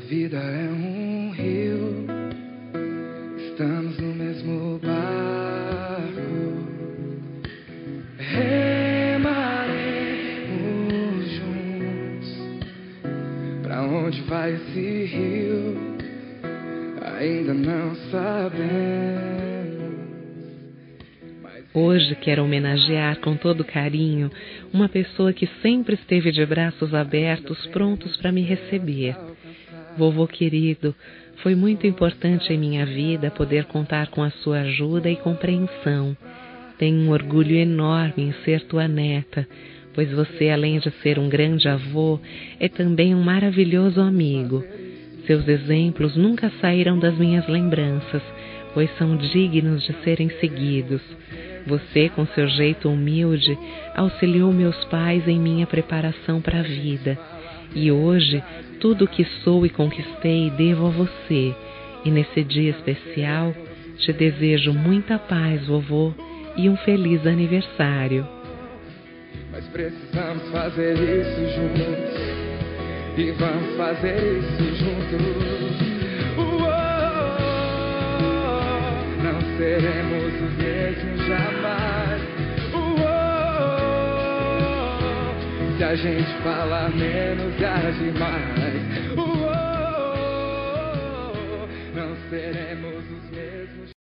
vida é um rio, estamos no mesmo barco. Remaremos juntos. Pra onde vai esse rio? Ainda não sabemos. Hoje quero homenagear com todo carinho uma pessoa que sempre esteve de braços abertos, prontos para me receber. Vovô querido, foi muito importante em minha vida poder contar com a sua ajuda e compreensão. Tenho um orgulho enorme em ser tua neta, pois você, além de ser um grande avô, é também um maravilhoso amigo. Seus exemplos nunca saíram das minhas lembranças, pois são dignos de serem seguidos. Você, com seu jeito humilde, auxiliou meus pais em minha preparação para a vida. E hoje, tudo o que sou e conquistei devo a você. E nesse dia especial, te desejo muita paz, vovô, e um feliz aniversário. Mas precisamos fazer isso juntos. E vamos fazer isso juntos. Não seremos os mesmos jamais. Se a gente falar menos e agir mais. Não seremos os mesmos.